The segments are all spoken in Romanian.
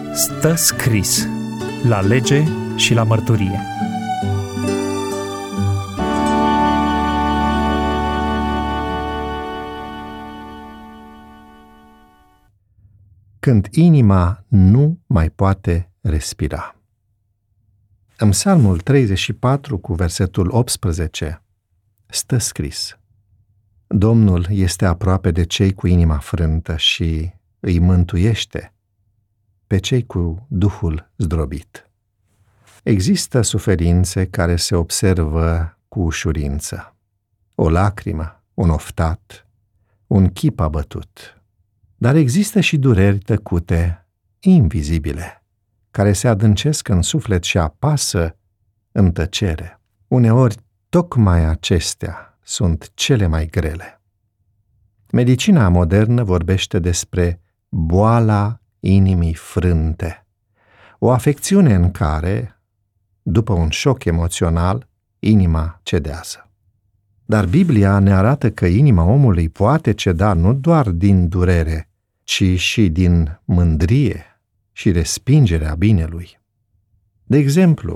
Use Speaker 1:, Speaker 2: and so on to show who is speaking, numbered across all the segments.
Speaker 1: Stă scris la lege și la mărturie.
Speaker 2: Când inima nu mai poate respira. În Psalmul 34 cu versetul 18 stă scris: Domnul este aproape de cei cu inima frântă și îi mântuiește pe cei cu duhul zdrobit. Există suferințe care se observă cu ușurință. O lacrimă, un oftat, un chip abătut. Dar există și dureri tăcute, invizibile, care se adâncesc în suflet și apasă în tăcere. Uneori, tocmai acestea sunt cele mai grele. Medicina modernă vorbește despre boala inimii frânte, o afecțiune în care, după un șoc emoțional, inima cedează. Dar Biblia ne arată că inima omului poate ceda nu doar din durere, ci și din mândrie și respingerea binelui. De exemplu,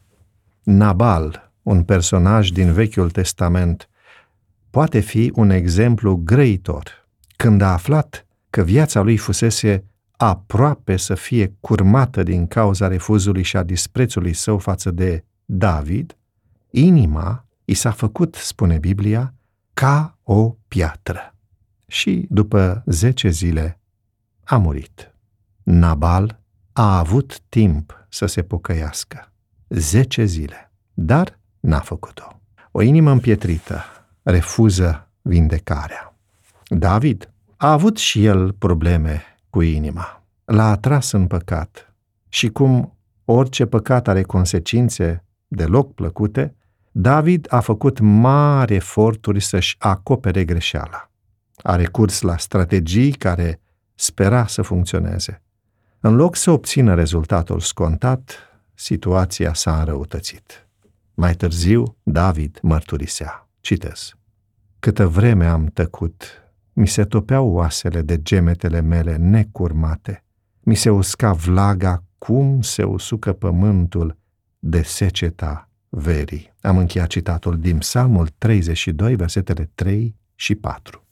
Speaker 2: Nabal, un personaj din Vechiul Testament, poate fi un exemplu grăitor. Când a aflat că viața lui fusese aproape să fie curmată din cauza refuzului și a disprețului său față de David, inima i s-a făcut, spune Biblia, ca o piatră. Și după 10 zile a murit. Nabal a avut timp să se pocăiască. 10 zile, dar n-a făcut-o. O inimă împietrită refuză vindecarea. David a avut și el probleme cu inima. L-a atras în păcat și cum orice păcat are consecințe deloc plăcute, David a făcut mari eforturi să-și acopere greșeala. A recurs la strategii care spera să funcționeze. În loc să obțină rezultatul scontat, situația s-a înrăutățit. Mai târziu, David mărturisea. Citez: Câtă vreme am tăcut, mi se topeau oasele de gemetele mele necurmate, mi se usca vlaga cum se usucă pământul de seceta verii. Am încheiat citatul din Psalmul 32, versetele 3 și 4.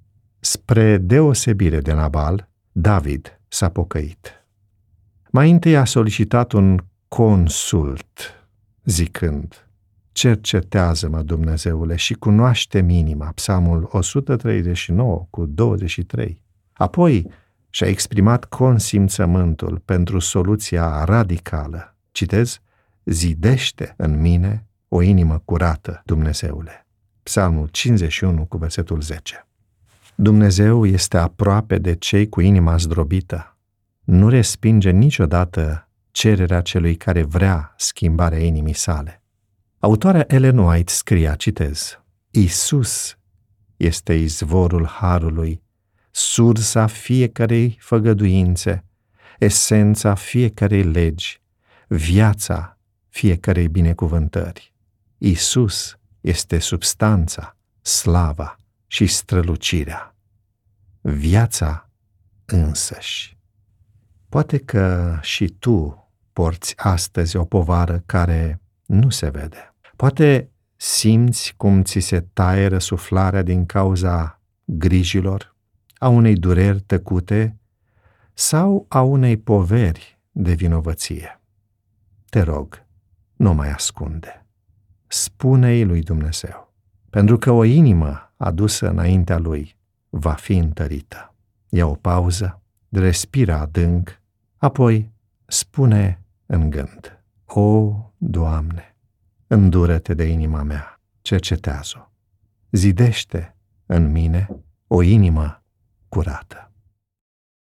Speaker 2: Spre deosebire de Nabal, David s-a pocăit. Mai întâi a solicitat un consult, zicând: Cercetează-mă, Dumnezeule, și cunoaște-mi inima. Psalmul 139 cu 23. Apoi și-a exprimat consimțământul pentru soluția radicală. Citez: Zidește în mine o inimă curată, Dumnezeule. Psalmul 51 cu versetul 10. Dumnezeu este aproape de cei cu inima zdrobită. Nu respinge niciodată cererea celui care vrea schimbarea inimii sale. Autoarea Ellen White scria, citez: Iisus este izvorul harului, sursa fiecărei făgăduințe, esența fiecărei legi, viața fiecărei binecuvântări. Iisus este substanța, slava și strălucirea. Viața însăși. Poate că și tu porți astăzi o povară care nu se vede. Poate simți cum ți se taie răsuflarea din cauza grijilor, a unei dureri tăcute sau a unei poveri de vinovăție. Te rog, nu mai ascunde. Spune-i lui Dumnezeu, pentru că o inimă adusă înaintea lui va fi întărită. Ia o pauză, respiră adânc, apoi spune în gând: O, Doamne, îndură-te de inima mea, cercetează-o. Zidește în mine o inimă curată.